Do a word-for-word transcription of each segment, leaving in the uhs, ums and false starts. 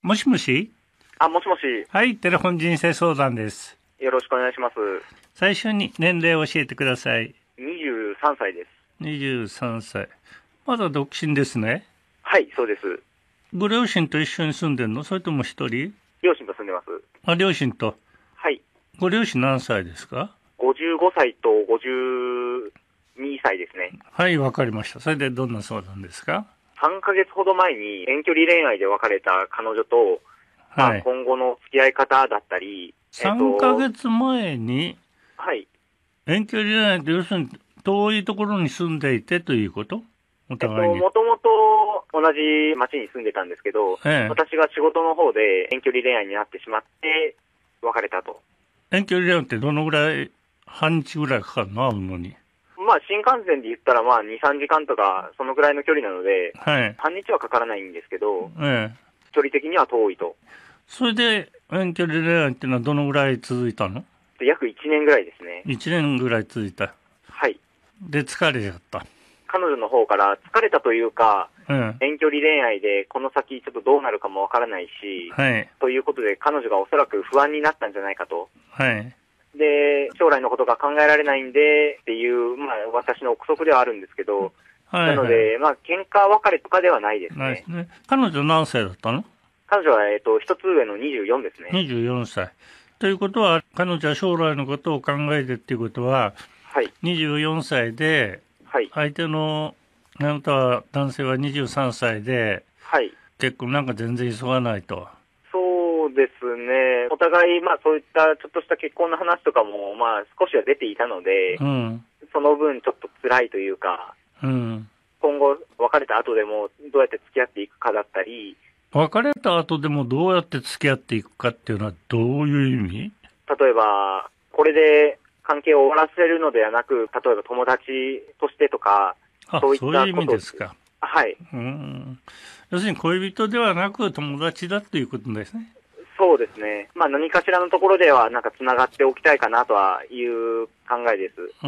もしもし。 あ、もしもし。 はい、テレフォン人生相談です。 よろしくお願いします。 最初に年齢を教えてください。 にじゅうさんさいです。 にじゅうさんさい。まだ独身ですね。 はい、そうです。 ご両親と一緒に住んでるの？それとも一人？ 両親と住んでます。 あ、両親と。 はい。 ご両親何歳ですか？ ごじゅうごさいとごじゅうにさいですね。 はい、わかりました。それでどんな相談ですか？ さんかげつほど前に遠距離恋愛で別れた彼女と、まあ、 はい。 今後の付き合い方だったり、 さんかげつ、 つまえにはい。 遠距離恋愛って要するに遠いところに住んでいてということ？おえっと、 互いに。 もともと同じ町に住んでたんですけど、 ええ。 私が仕事の方で遠距離恋愛になってしまって別れたと。 遠距離恋愛ってどのぐらい、半日ぐらいかかるの？会うのに。 まあ、新幹線で言ったらまあに、さんじかんとか、そのぐらいの距離なので、 はい。 半日はかからないんですけど、 ええ。 距離的には遠いと。 それで遠距離恋愛っていうのはどのぐらい続いたの？ で約いちねんぐらいですね。 いちねんぐらい続いた。 はい。 で、疲れちゃった。 彼女の方から疲れたというか、 え遠距離恋愛でこの先ちょっとどうなるかもわからないし、 はい。 ということで彼女がおそらく不安になったんじゃないかと。 はい。 で、将来のことが考えられないんでっていう、まあ私の憶測ではあるんですけど、 はい、はい。 なので、まあ喧嘩別れとかではないですね。 ないですね。彼女何歳だったの？ 彼女は、えっと、一つ上のにじゅうよんですね。 にじゅうよんさい。ということは、彼女は将来のことを考えてっていうことは、 はい。 にじゅうよんさいで、 はい。 相手の、あなたは男性はにじゅうさんさいで、 はい。 結婚なんか全然急がないと。 そうですね。お互い、まあそういったちょっとした結婚の話とかも、まあ少しは出ていたので、 うん。 その分ちょっと辛いというか、 うん。 今後別れた後でもどうやって付き合っていくかだったり、 別れた後でもどうやって付き合っていくかっていうのはどういう意味？ 例えば、これで関係を終わらせるのではなく、例えば友達としてとか、 あ、 そういったこと。 そういう意味ですか。 はい。 うん。要するに恋人ではなく友達だということですね。 そうですね。まあ何かしらのところではなんか繋がっておきたいかなとはいう考えです。 うん。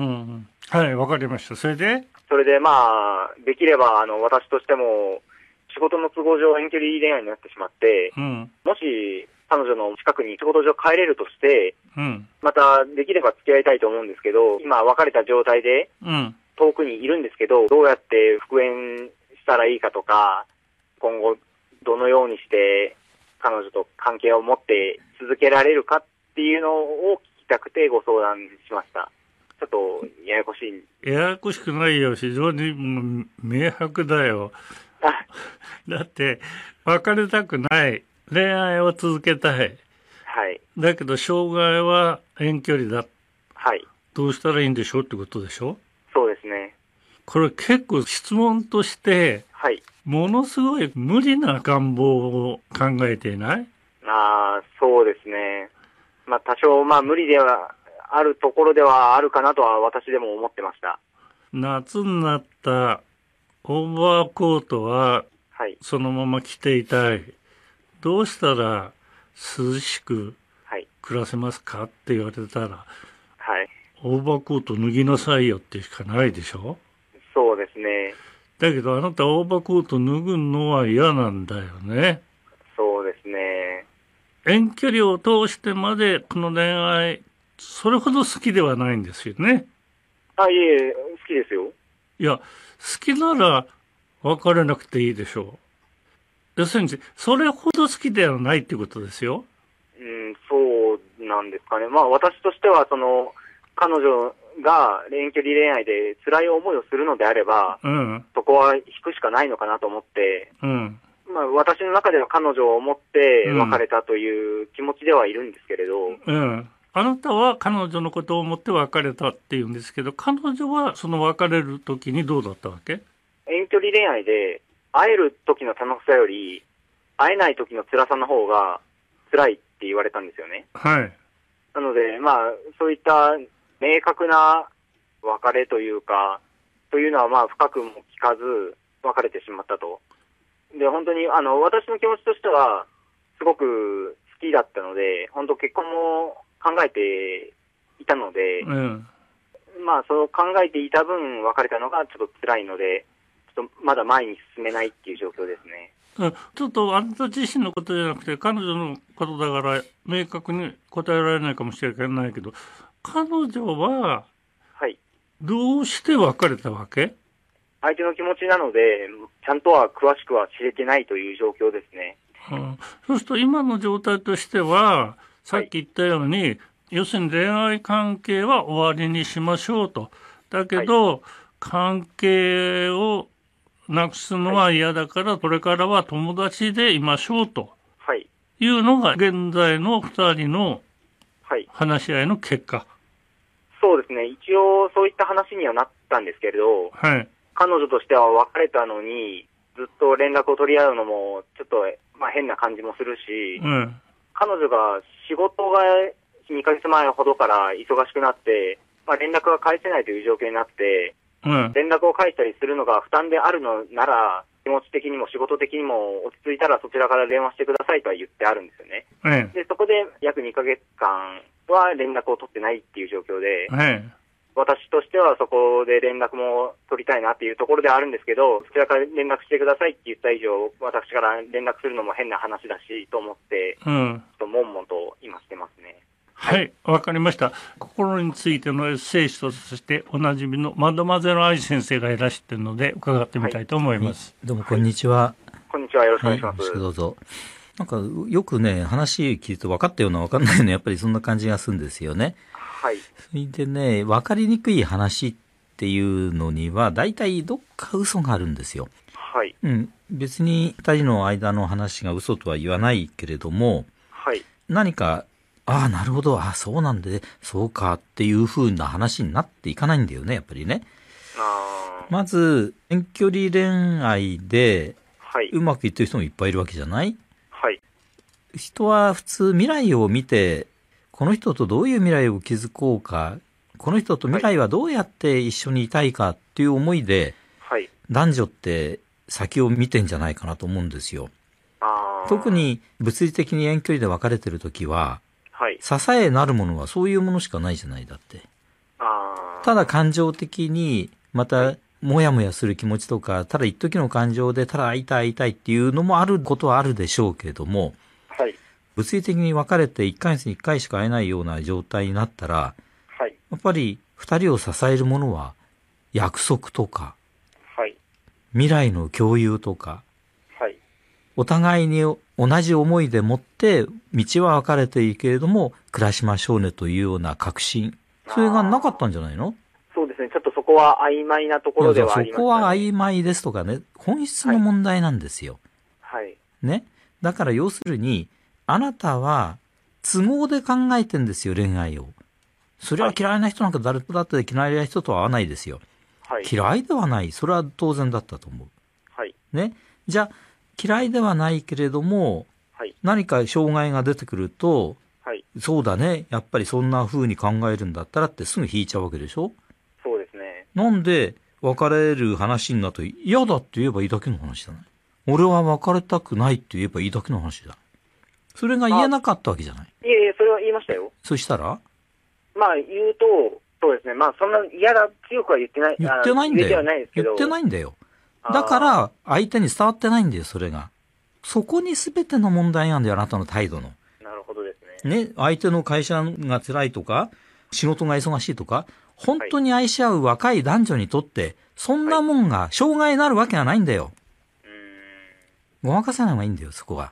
はい、わかりました。それでそれでまあ、できればあの私としても仕事の都合上遠距離恋愛になってしまって、 うん。 もし彼女の近くに仕事上帰れるとして、 うん。 またできれば付き合いたいと思うんですけど、今別れた状態でうん。 遠くにいるんですけど、どうやって復縁したらいいかとか、今後どのようにして彼女と関係を持って続けられるかっていうのを聞きたくてご相談しました。ちょっとややこしい。 ややこしくないよ。非常にもう明白だよ。だって、別れたくない。恋愛を続けたい。 はい。 だけど、障害は遠距離だ。 はい。 どうしたらいいんでしょうってことでしょ？ そうですね。 これ結構質問として、 はい。 ものすごい無理な願望を考えていない？ ああ、そうですね。まあ多少、まあ無理ではあるところではあるかなとは私でも思ってました。 夏になったオーバーコートははい。 そのまま着ていたい。どうしたら涼しくはい。 暮らせますかって言われたら、 はい。 オーバーコート脱ぎなさいよってしかないでしょ？ そうですね。 だけどあなたオーバーコート脱ぐのは嫌なんだよね。 そうですね。 遠距離を通してまでこの恋愛、それほど好きではないんですよね。 あ、いえ、好きですよ。 いや、好きなら別れなくていいでしょう。要するに、それほど好きではないってことですよ。 うん、そうなんですかね。まあ私としては、その、彼女が遠距離恋愛で辛い思いをするのであれば、 うん。 そこは引くしかないのかなと思って、 うん。 まあ私の中では彼女を思って別れたという気持ちではいるんですけれど、 うん。あなたは彼女のことを思って別れたっていうんですけど、彼女はその別れる時にどうだったわけ？ 遠距離恋愛で会える時の楽しさより、会えない時の辛さの方が辛いって言われたんですよね。 はい。 なので、まあ、そういった明確な別れというか、というのはまあ深くも聞かず別れてしまったと。で、本当に、あの、私の気持ちとしては、すごく好きだったので、本当結婚も考えていたので、 うん。 まあ、そう考えていた分別れたのがちょっと辛いので、ちょっとまだ前に進めないっていう状況ですね。 ちょっとあなた自身のことじゃなくて彼女のことだから明確に答えられないかもしれないけど、彼女はどうして別れたわけ？ 相手の気持ちなので、ちゃんとは詳しくは知れてないという状況ですね。 うん、そうすると今の状態としては、さっき言ったように、はい、要するに恋愛関係は終わりにしましょうと。だけど、はい、関係をなくすのは嫌だから、はい、これからは友達でいましょうと。はい。いうのが現在の二人の話し合いの結果。はい、 そうですね。一応そういった話にはなったんですけれど、はい。彼女としては別れたのに、ずっと連絡を取り合うのも、ちょっと、まあ、変な感じもするし、うん、彼女が仕事がにかげつまえほどから忙しくなって、まあ、連絡が返せないという状況になって、うん、連絡を返したりするのが負担であるのなら、気持ち的にも仕事的にも落ち着いたらそちらから電話してくださいとは言ってあるんですよね。うん、で、そこで約にかげつかんは連絡を取ってないっていう状況で、うん私としてはそこで連絡も取りたいなっていうところではあるんですけど、そちらから連絡してくださいって言った以上、私から連絡するのも変な話だしと思って、うん、ちょっと悶々と今してますね。 はい、わかりました。心についてのエッセイスト、そしておなじみのマドマゼル愛先生がいらしているので伺ってみたいと思います。 はい、どうもこんにちは。はい、 こんにちは。よろしくお願いします。 はい、どうぞ。なんかよくね、話聞いて分かったような分かんないような、やっぱりそんな感じがするんですよね。はい。それでね、分かりにくい話っていうのには、大体どっか嘘があるんですよ。はい。うん。別に二人の間の話が嘘とは言わないけれども、はい。何か、ああ、なるほど、ああ、そうなんで、そうかっていう風な話になっていかないんだよね、やっぱりね。あまず、遠距離恋愛で、はい。うまくいってる人もいっぱいいるわけじゃない？はい。人は普通未来を見て、この人とどういう未来を築こうか、この人と未来はどうやって一緒にいたいかっていう思いで、はい、男女って先を見てんじゃないかなと思うんですよ。あ特に物理的に遠距離で別れてるときは、はい、支えなるものはそういうものしかないじゃないだって。あただ感情的にまたもやもやする気持ちとか、ただ一時の感情でただ会いたい会いたいっていうのもあることはあるでしょうけれども、はい物理的に別れていっかげつにいっかいしか会えないような状態になったら、はい、やっぱり二人を支えるものは約束とか、はい、未来の共有とか、はい、お互いに同じ思いでもって道は分かれていいけれども暮らしましょうねというような確信、それがなかったんじゃないの？ そうですね。ちょっとそこは曖昧なところではありますね。 そこは曖昧ですとかね、本質の問題なんですよ。はい。はい、ね。だから要するにあなたは都合で考えてんですよ、恋愛を。それは嫌いな人なんか誰とだって嫌いな人とは会わないですよ。はい、嫌いではない。それは当然だったと思う。はい、ね。じゃあ、嫌いではないけれども、はい、何か障害が出てくると、はい、そうだね。やっぱりそんな風に考えるんだったらってすぐ引いちゃうわけでしょ？ そうですね。 なんで別れる話になると嫌だって言えばいいだけの話じゃない。俺は別れたくないって言えばいいだけの話だ。それが言えなかったわけじゃない。 いえいえ、それは言いましたよ。 そしたらまあ言うと、そうですね。まあそんな嫌だ、強くは言ってない。 言ってないんだよ。 言ってはないですけど。 言ってないんだよ。だから相手に伝わってないんだよ、それが。そこに全ての問題なんだよ、あなたの態度の。 なるほどですね。 ね、相手の会社が辛いとか、仕事が忙しいとか、本当に愛し合う若い男女にとって、そんなもんが障害になるわけがないんだよ。はい、うーんごまかさない方がいいんだよ、そこは。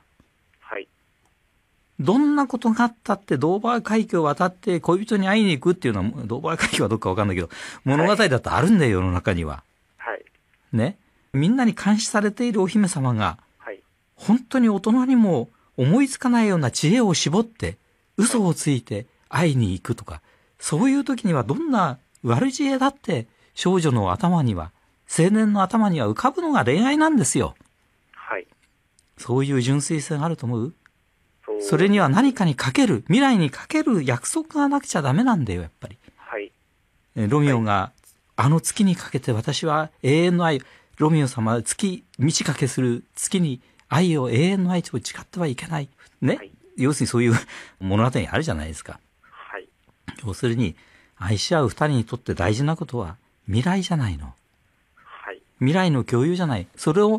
どんなことがあったってドーバー海峡を渡って恋人に会いに行くっていうのは、ドーバー海峡はどっかわかんないけど、物語だってあるんだよ、世の中には。はい。ね。みんなに監視されているお姫様が、はい。本当に大人にも思いつかないような知恵を絞って、嘘をついて会いに行くとか、そういう時にはどんな悪知恵だって少女の頭には、青年の頭には浮かぶのが恋愛なんですよ。はい。そういう純粋性があると思う？それには何かにかける、未来にかける約束がなくちゃダメなんだよ、やっぱり。はい。ロミオが、はい、あの月にかけて私は永遠の愛、ロミオ様は月、満ち欠けする月に愛を、永遠の愛を誓ってはいけない。ね。はい、要するにそういう物語あるじゃないですか。はい。要するに、愛し合う二人にとって大事なことは未来じゃないの。はい。未来の共有じゃない。それを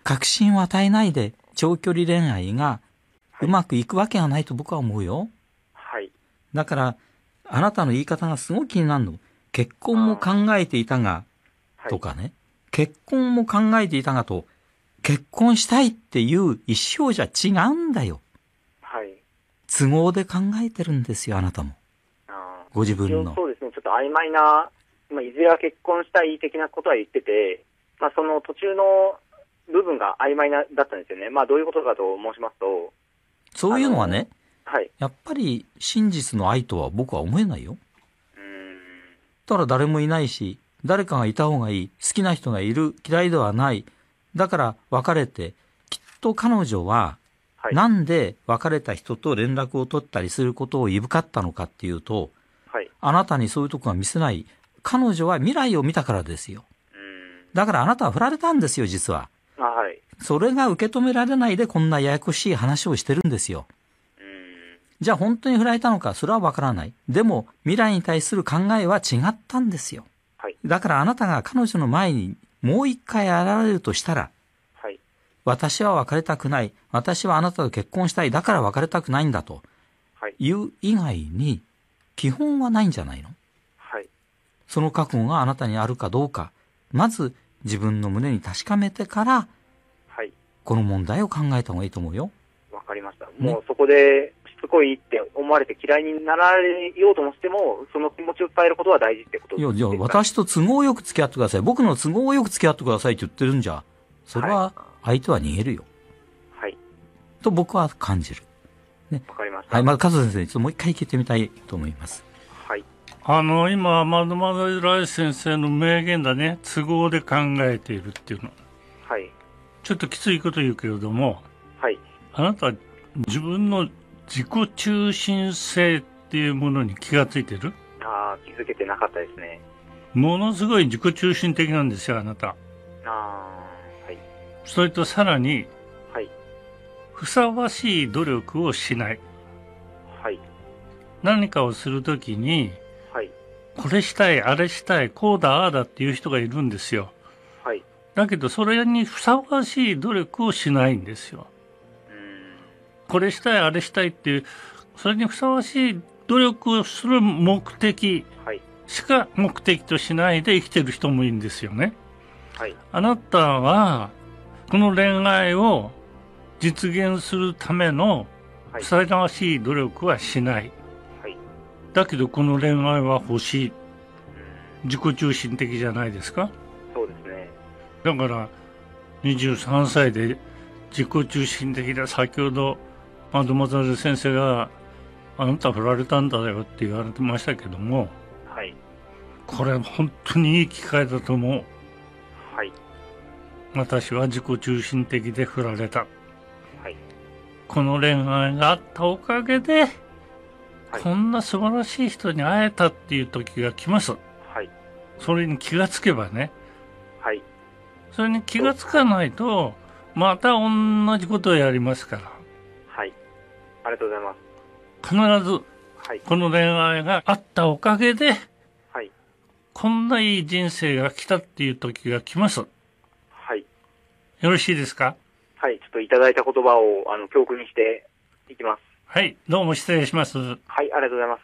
確信を与えないで長距離恋愛がうまくいくわけがないと僕は思うよ。 はい。 だから、あなたの言い方がすごく気になるの。結婚も考えていたが、とかね。結婚も考えていたがと、結婚したいっていう意思表示は違うんだよ。 はい。 都合で考えてるんですよ、あなたも。 あご自分の。 そうですね、ちょっと曖昧な、まあ、いずれは結婚したい的なことは言ってて、まあ、その途中の部分が曖昧なだったんですよね。まあ、どういうことかと申しますと、 そういうのはね、 はい、 やっぱり真実の愛とは僕は思えないよ。 うーん。 だから誰もいないし、誰かがいた方がいい、好きな人がいる、嫌いではない。だから別れて、きっと彼女は、 はい、 なんで別れた人と連絡を取ったりすることをいぶかったのかっていうと、 はい、 あなたにそういうとこが見せない。彼女は未来を見たからですよ。 うーん。 だからあなたは振られたんですよ、実は。 あ、はい。 それが受け止められないでこんなややこしい話をしてるんですよ。 うーん。 じゃあ本当に振られたのか、それはわからない。でも未来に対する考えは違ったんですよ。 はい。 だからあなたが彼女の前にもう一回現れるとしたら、 はい。 私は別れたくない。私はあなたと結婚したい。だから別れたくないんだという以外に基本はないんじゃないの？ はい。 その覚悟があなたにあるかどうか、まず自分の胸に確かめてから、 はい。 この問題を考えた方がいいと思うよ。 わかりました。もうそこでしつこいって思われて嫌いになられようともしても、その気持ちを伝えることは大事ってことですか？ いや、じゃあ私と都合よく付き合ってください。僕の都合よく付き合ってくださいって言ってるんじゃ、それは相手は逃げるよ。 はい。 と僕は感じる。ね。 わかりました。 はい、まず加藤先生にちょっともう一回聞いてみたいと思います。 はい。 あの、今、まどまどらい先生の名言だね。都合で考えているっていうの。 はい。 ちょっときついこと言うけれども、 はい。 あなた、自分の自己中心性っていうものに気がついてる？ ああ、気づけてなかったですね。 ものすごい自己中心的なんですよ、あなた。 ああ、はい。 それとさらに、 はい。 ふさわしい努力をしない。 はい。 何かをするときに、 はい。 これしたい、あれしたい、こうだ、ああだっていう人がいるんですよ。 はい。 だけど、それにふさわしい努力をしないんですよ。 うーん。 これしたい、あれしたいっていう、それにふさわしい努力をする目的しか目的としないで生きてる人もいるんですよね。 はい。 あなたは、この恋愛を実現するためのふさわしい努力はしない。 はい。 だけど、この恋愛は欲しい。自己中心的じゃないですか？ そうですね。 だから、にじゅうさんさいで自己中心的だ。先ほど、マドマザル先生が、あなた振られたんだよって言われてましたけども、 はい。 これ本当にいい機会だと思う。 はい。 私は自己中心的で振られた。 はい。 この恋愛があったおかげで、はい、こんな素晴らしい人に会えたっていう時が来ます。 はい。 それに気がつけばね。 はい。 それに気がつかないと、また同じことをやりますから。 はい。ありがとうございます。 必ず、 はい、 この恋愛があったおかげで、 はい、 こんないい人生が来たっていう時が来ます。 はい。 よろしいですか？ はい、ちょっといただいた言葉を、あの、教訓にしていきます。 はい、どうも失礼します。 はい、ありがとうございます。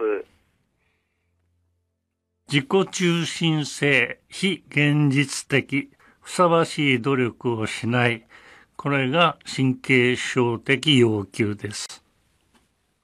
自己中心性、非現実的、ふさわしい努力をしない。これが神経症的要求です。